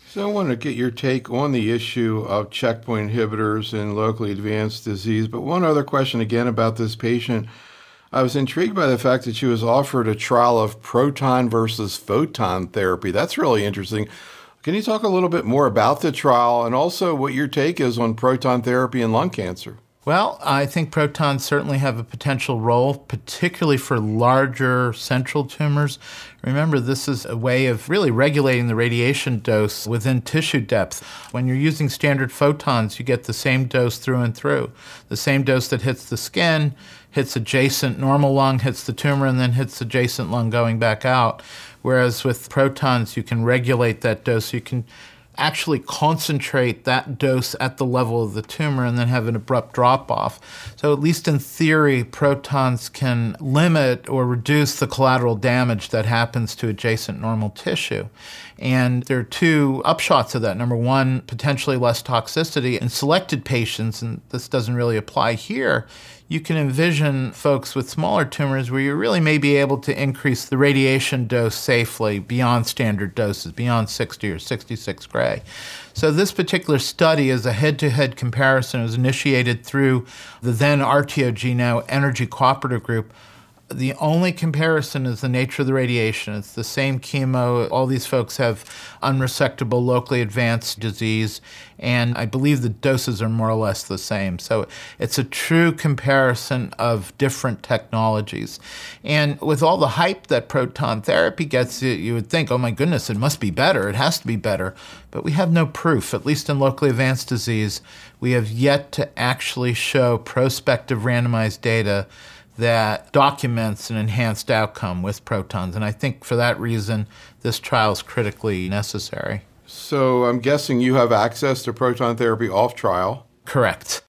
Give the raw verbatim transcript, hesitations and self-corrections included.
So I want to get your take on the issue of checkpoint inhibitors in locally advanced disease. But one other question again about this patient. I was intrigued by the fact that she was offered a trial of proton versus photon therapy. That's really interesting. Can you talk a little bit more about the trial and also what your take is on proton therapy in lung cancer? Well, I think protons certainly have a potential role, particularly for larger central tumors. Remember, this is a way of really regulating the radiation dose within tissue depth. When you're using standard photons, you get the same dose through and through. The same dose that hits the skin, hits adjacent normal lung, hits the tumor, and then hits adjacent lung going back out. Whereas with protons, you can regulate that dose. You can actually concentrate that dose at the level of the tumor and then have an abrupt drop-off. So at least in theory, protons can limit or reduce the collateral damage that happens to adjacent normal tissue. And there are two upshots of that. Number one, potentially less toxicity. In selected patients, and this doesn't really apply here, you can envision folks with smaller tumors where you really may be able to increase the radiation dose safely beyond standard doses, beyond sixty or sixty-six gray. So this particular study is a head-to-head comparison. It was initiated through the then R T O G, now Energy Cooperative Group. The only comparison is the nature of the radiation. It's the same chemo. All these folks have unresectable, locally advanced disease, and I believe the doses are more or less the same. So it's a true comparison of different technologies. And with all the hype that proton therapy gets, you would think, oh my goodness, it must be better. It has to be better. But we have no proof, at least in locally advanced disease. We have yet to actually show prospective randomized data that documents an enhanced outcome with protons. And I think for that reason, this trial is critically necessary. So I'm guessing you have access to proton therapy off trial. Correct.